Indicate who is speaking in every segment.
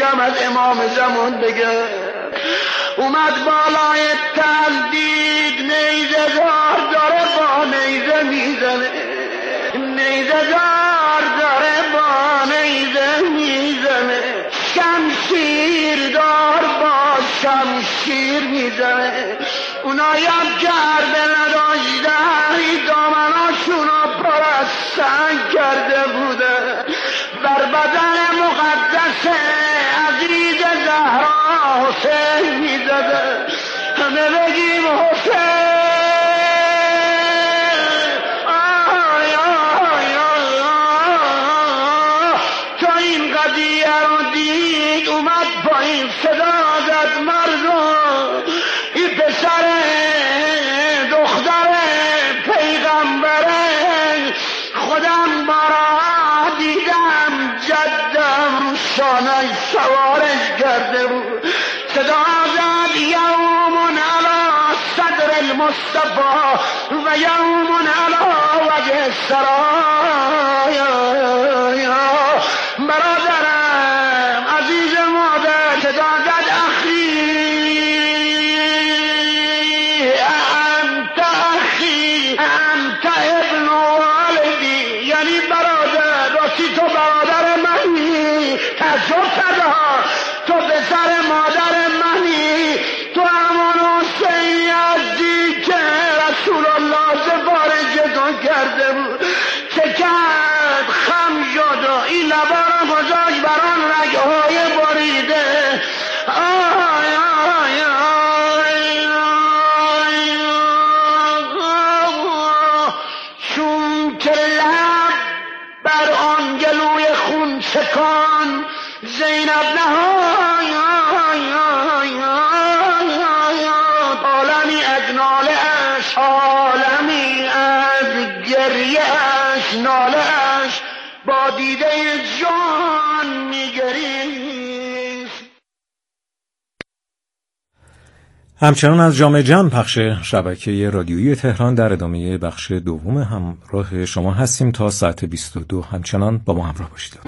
Speaker 1: میخواستم از امام زمان بگم. اومد بالای تل دید نیزه دار داره با نیزه میزنه، نیزه دار داره با نیزه میزنه، شمشیر دار با شمشیر میزنه. اونایم کرده نداشته دامناشونو پر از سنگ کرده بوده، بر بدن مقدس عزیز زهرا حسین میزده. همه بگیم حسین. تا این قضیه رو دید اومد پایین صدا زد مردم این پسر دختر پیغمبره، خودم بارا دیدم جدم رو شانه سوارش کرده بود. صدا زد یومون علی صدر المصطفى و یومون علی وجه سرایا. برادرم عزیز مادر صدا زد اخی انت اخی انت ابن والدی، یعنی برادر راستی تو برادر منی. تعجب کرده تو پسر مادر منی، تو همان حسینی هستی که رسول الله سفارش تو کرده بود. چه کرد خم شد و این لبا رو گذاشت بران رگهای بریده. چون که لب بر آن گلوی خون چکان زینب نهای عالمی از ناله اش، عالمی از گریه اش ناله اش با دیده جان میگریست.
Speaker 2: همچنان از جام جم پخش شبکه رادیویی تهران در ادامه بخش دوم همراه شما هستیم تا ساعت 22. همچنان با ما همراه باشید.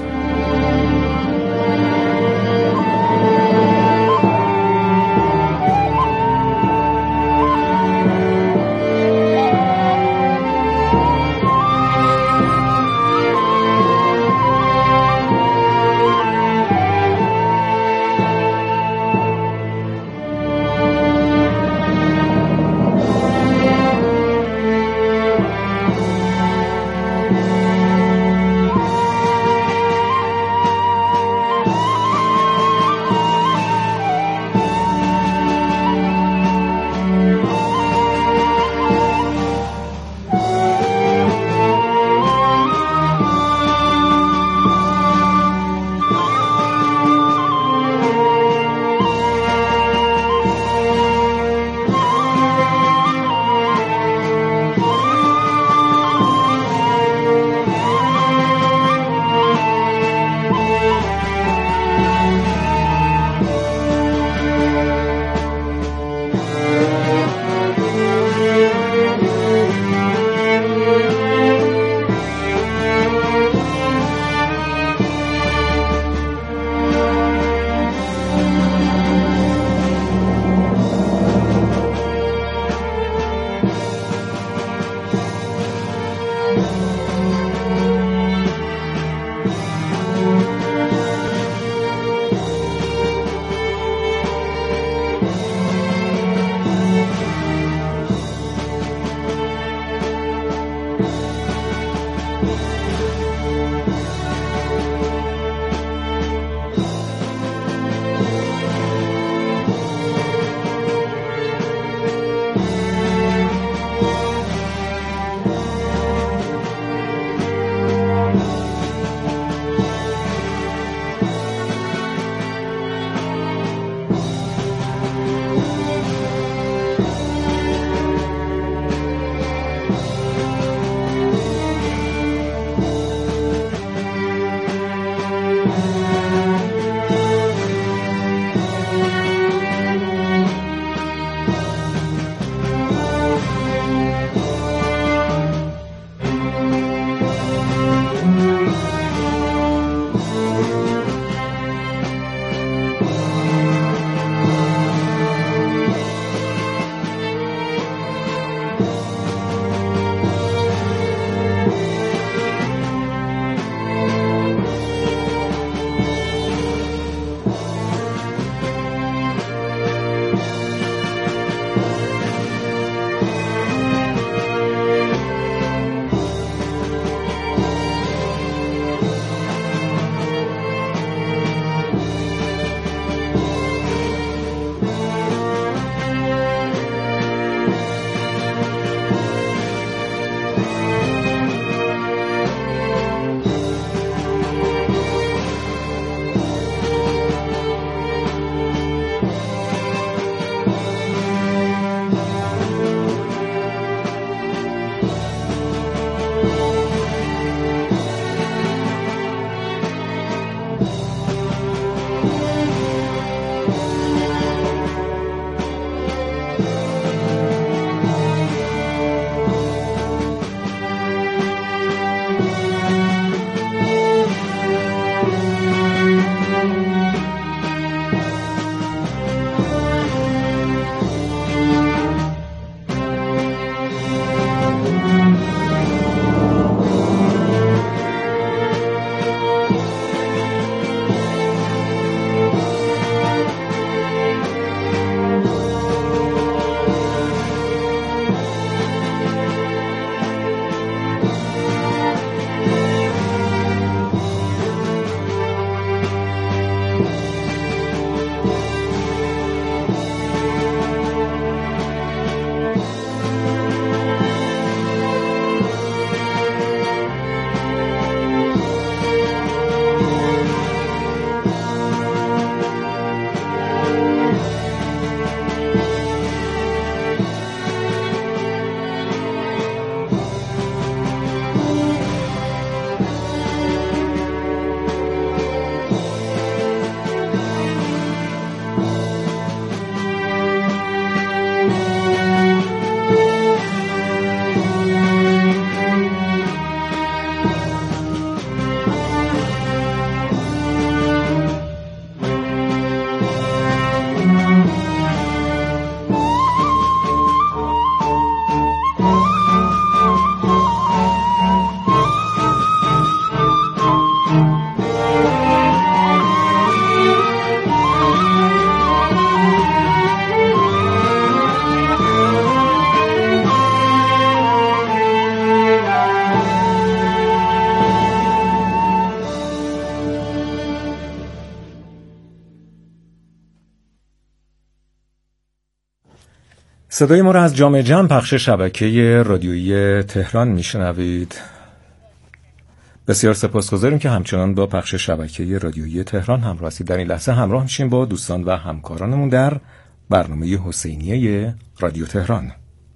Speaker 2: صدای ما را از جام جم پخش شبکه رادیویی تهران میشنوید. بسیار سپاسگزاریم که همچنان با پخش شبکه رادیویی تهران همراه هستید. در این لحظه همراه میشیم با دوستان و همکارانمون در برنامه حسینیه رادیو تهران.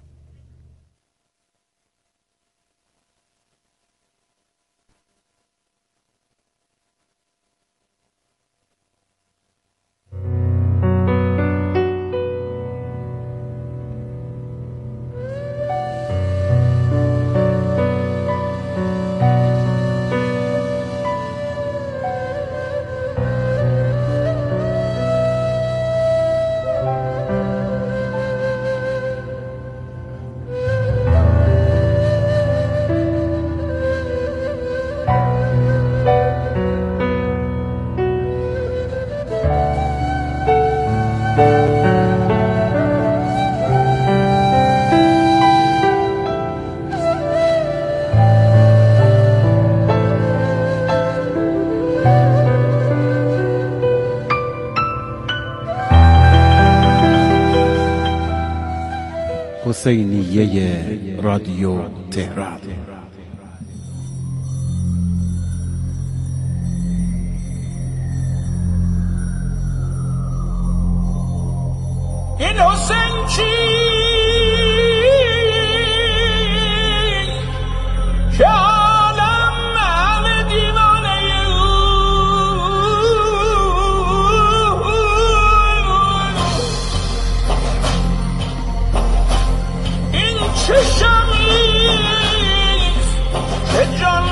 Speaker 3: حسینیه رادیو تهران.
Speaker 4: این حسین چی که عالم همه دیوانه این چه شمیست که جان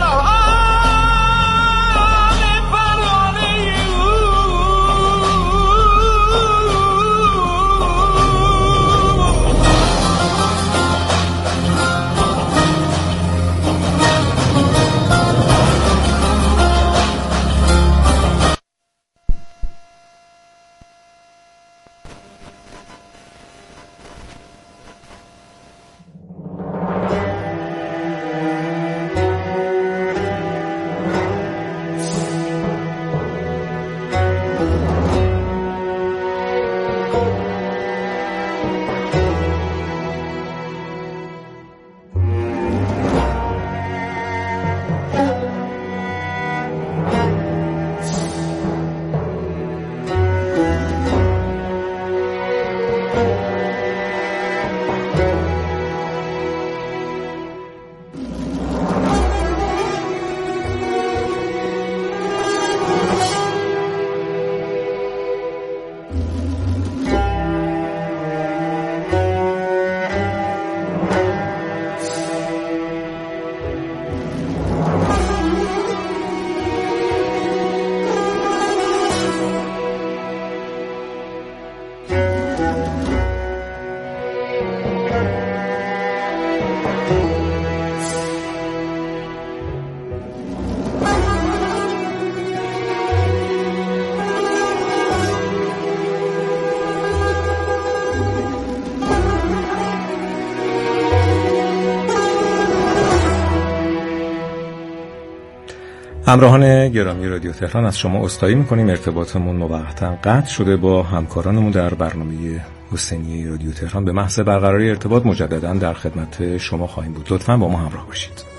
Speaker 2: همراهان گرامی رادیو تهران، از شما عذرخواهی می‌کنیم. ارتباطمون موقتا قطع شده با همکارانمون در برنامه حسینیه رادیو تهران. به محض برقراری ارتباط مجددا در خدمت شما خواهیم بود. لطفاً با ما همراه باشید.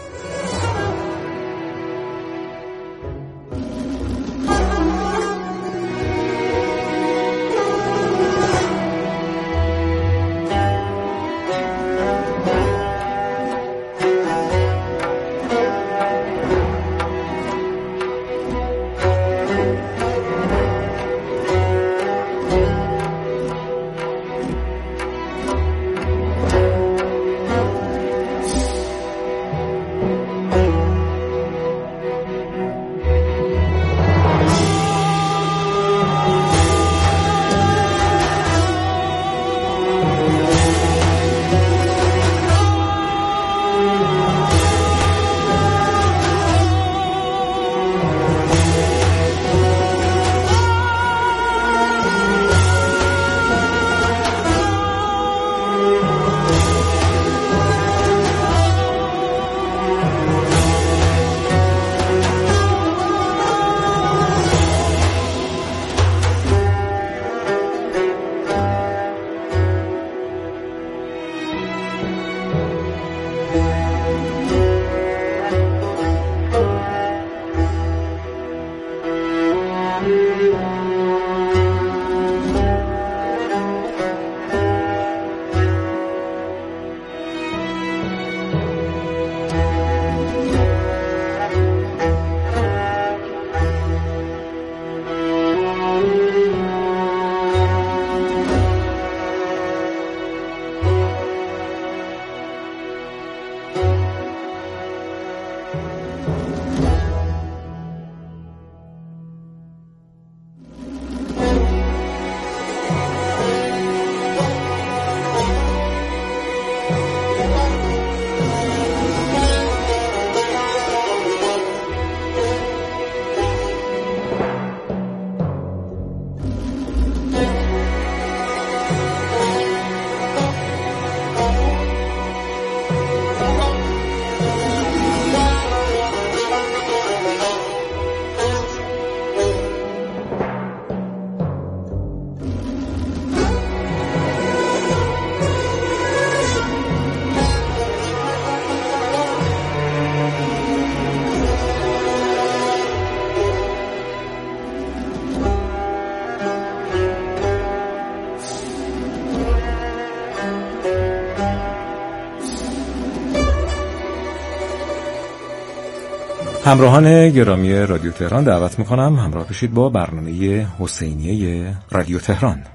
Speaker 2: همراهان گرامی رادیو تهران دعوت میکنم همراه بشید با برنامه حسینیه رادیو تهران.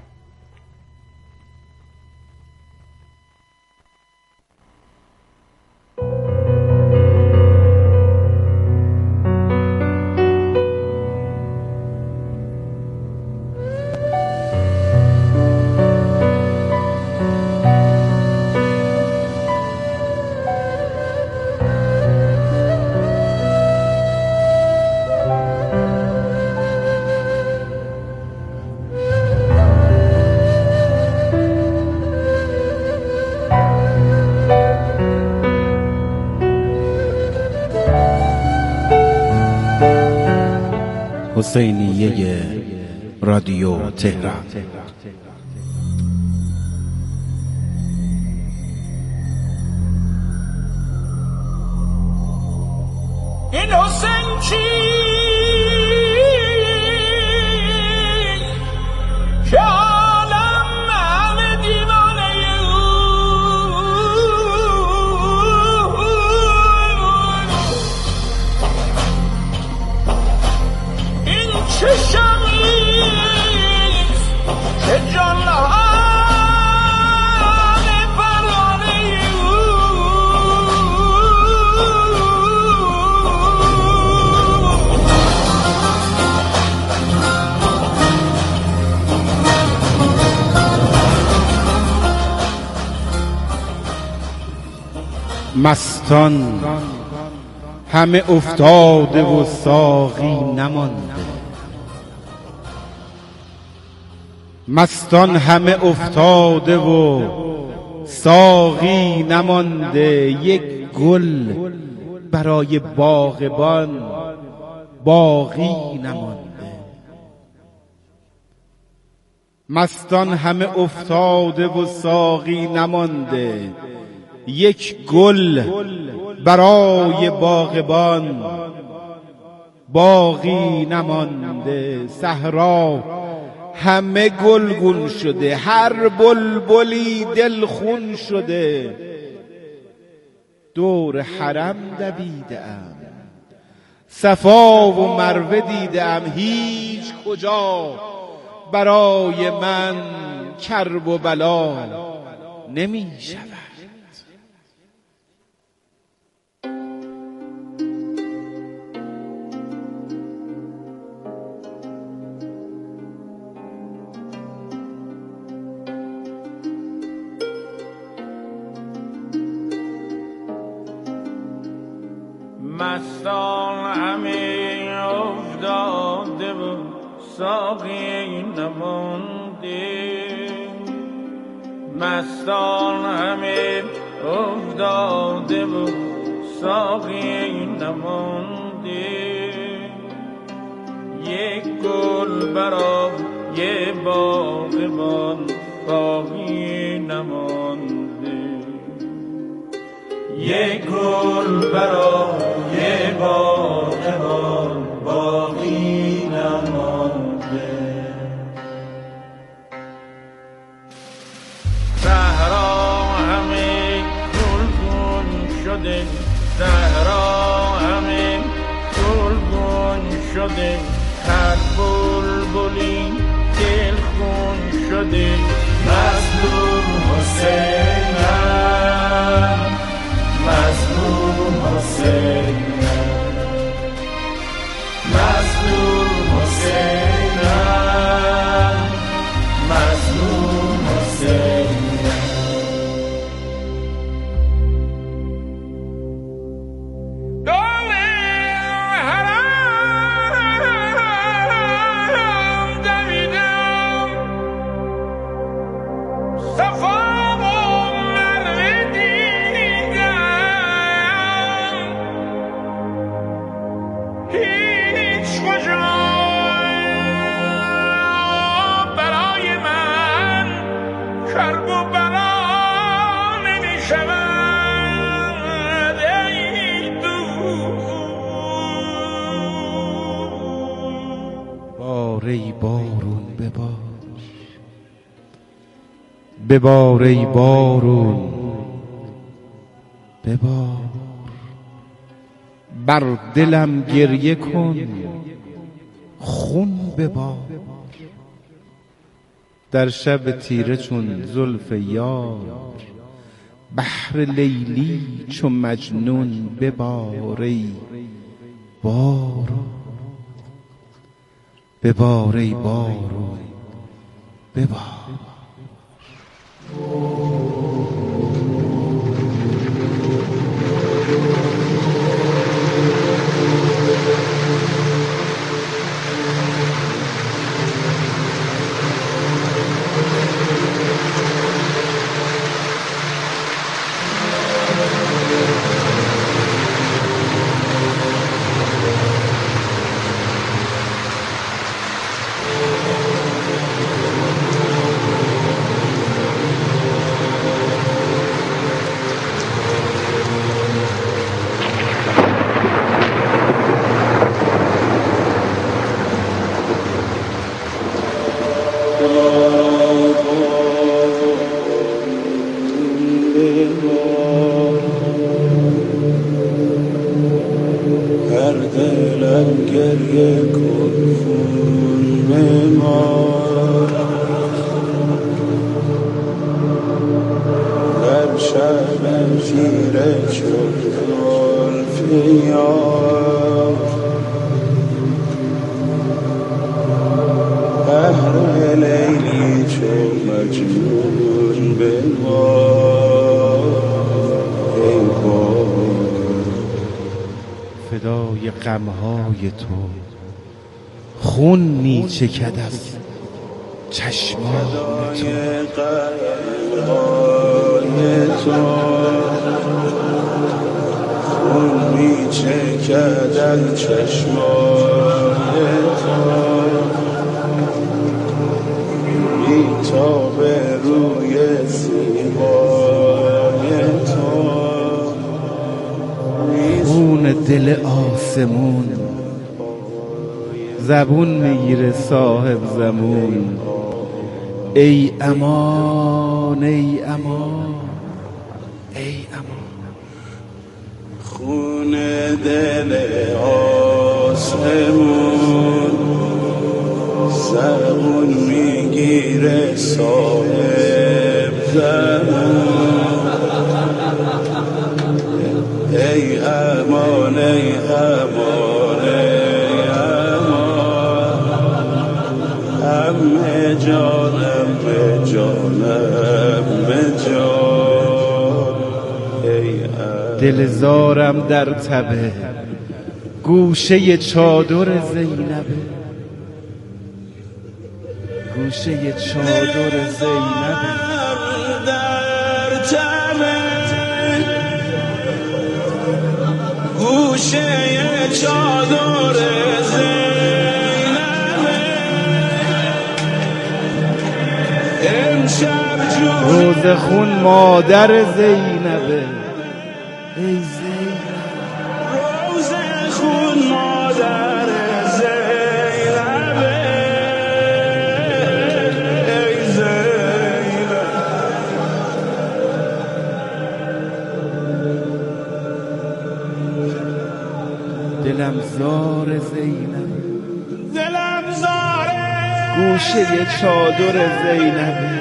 Speaker 3: حسینیه رادیو تهران.
Speaker 4: این حسین چی که عالم همه دیوانه این چه شمیست که جان
Speaker 3: مستان همه افتاده و ساقی نمانده، مستان همه افتاده و ساقی نمانده، یک گل برای باغبان باقی نمانده. مستان همه افتاده و ساقی نمانده، یک گل برای باغبان باقی نمانده. صحرا همه گلگون شده، هر بلبلی دلخون شده. دور حرم دویده‌ام، صفا و مروه دیده‌ام، هیچ کجا برای من کرب و بلا نمی شود.
Speaker 4: مستان همه افتاده و ساقی نمانده، مستان همه افتاده و ساقی نمانده، یک گل برای باغبان باقی نمانده، یک گل برای باغبان باقی نمانده. صحرا همه گلگون شده، صحرا همه گلگون شده، هر بلبلی دلخون شده. مظلوم حسینم، مظلوم حسینم، مظلوم حسینم، مظلوم حسینم. دل حرم دویدم، صفا
Speaker 3: ای بارون ببار، ببار ای بارون ببار. بر دلم گریه کن خون ببار. در شب تیره چون زلف یار بحر لیلی چون مجنون ببار. ای بارون ببار، ای بارون ببار.
Speaker 5: هر دلم گریه کن خون ببار. در شب تیره چون زلف یار بحر لیلی چون مجنون ببار. ای بار
Speaker 3: فدای غمهای تو خون می چکد از چشمان تو.
Speaker 5: غمهای تو خون می چکد از چشمان تو. بی‌تاب روی زیبای تو.
Speaker 3: خون دل آسمون زبون میگیره صاحب زمون. ای امان ای امان ای امان.
Speaker 5: خون دل آسمون زبون میگیره صاحب زمون. ای امان ای امان ای امان. همه جانم به جانم به جان. ای
Speaker 3: دل زارم در تبه گوشه چادر زینبه. گوشه چادر زینبه.
Speaker 5: در تبه گوشه چادر زینبه. امشب
Speaker 3: روز خون مادر زینبه. ای زینب
Speaker 5: روز خون مادر زینبه. ای زینب
Speaker 3: دلم زار زینب.
Speaker 5: دلم زاره
Speaker 3: گوشه چادر زینبه.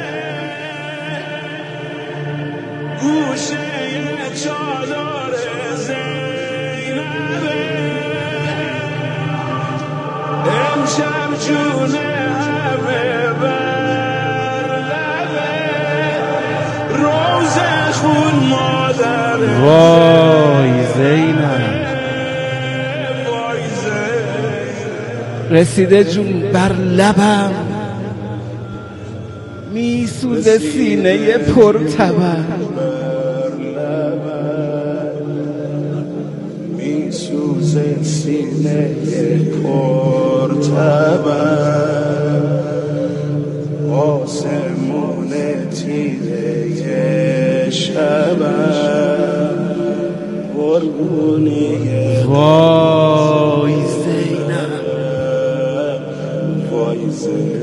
Speaker 5: گوشه چادر زینبه. امشب جون همه بر لبه. روز خون مادر
Speaker 3: وای زینب
Speaker 5: وای زینب.
Speaker 3: رسیده جون بر لبم میسوزه سینه پرتبم.
Speaker 5: میسوزه سینه پرتبم. آسمون تیره شبم قربونی
Speaker 3: وای زینب
Speaker 5: وای زینب.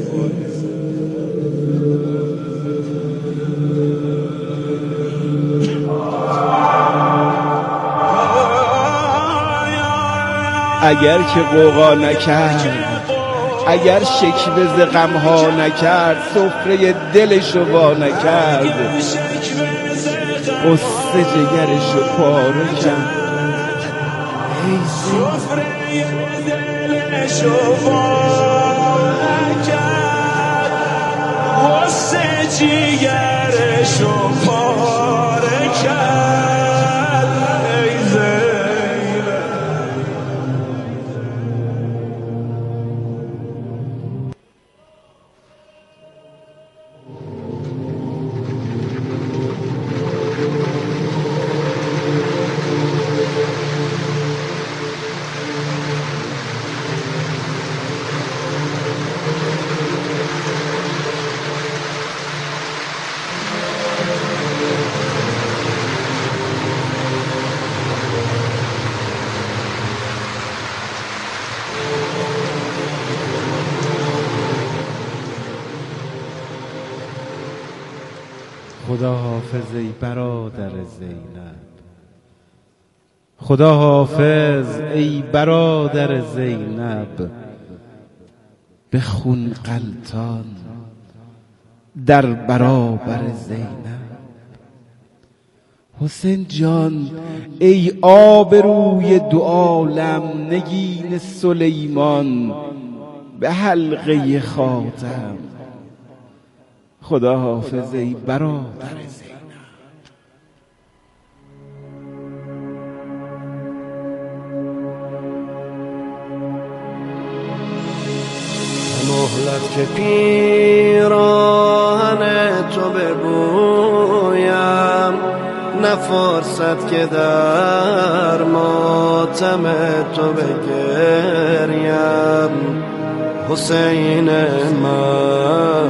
Speaker 3: اگر که قوقا نکرد، اگر شکوه ز غمها نکرد، سفره دلشو وا نکرد، قصه جگرشو پاره کرد. ای
Speaker 4: سفره دلشو پاره کرد، قصه جگرشو پاره کرد. ای زینب
Speaker 3: خدا حافظ ای برادر زینب، خدا حافظ ای برادر زینب، به خون غلطان در برابر زینب. حسین جان ای آبروی دو عالم، نگین سلیمان به حلقه خاتم. خدا حافظ ای برادر زینب.
Speaker 6: مهلت که پیراهن تو ببویم، نه فرصت که در ماتم تو بگریم. حسین من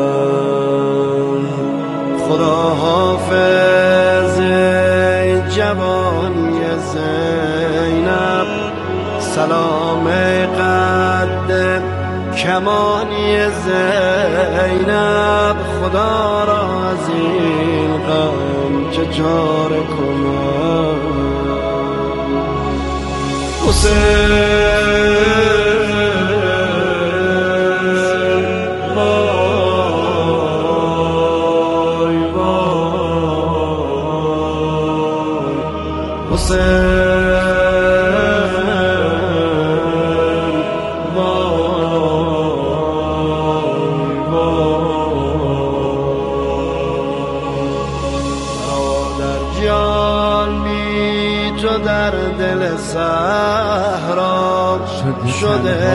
Speaker 6: خدا حافظ جوانی زینب، سلام قد کمانی زینب. خدا را از این غم چه چاره کنم. حسین در دل صحرا شده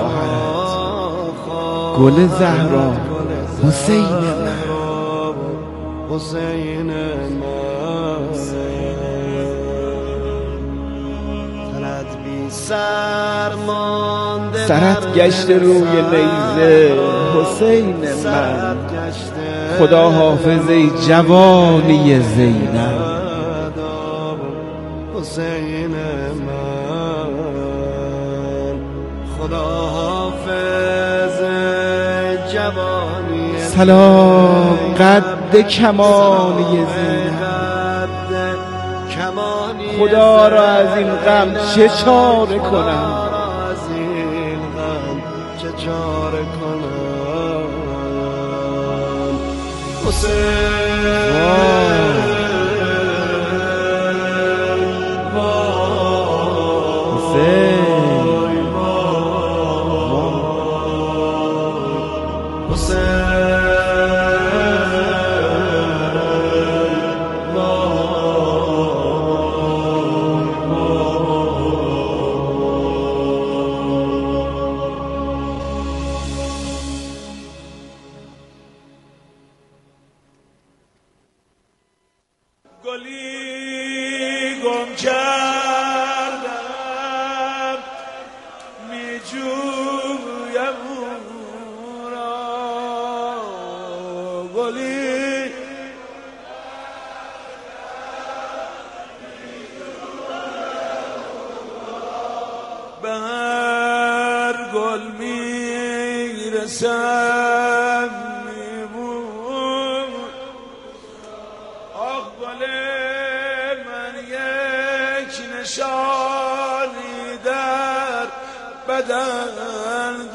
Speaker 6: تنها،
Speaker 3: گل زهرا حسین من،
Speaker 6: حسین من. تنت بی سر مانده،
Speaker 3: سرت گشته روی نیزه حسین من. خدا حافظ ای جوانی زینب.
Speaker 6: حسین من خدا حافظ جوانی.
Speaker 3: سلام قد کمانی زینب. خدا را از این غم چه چاره کنم.
Speaker 4: گلی گم کردم می جویم او را، گلی به هر گل می رسم نشانی در بدن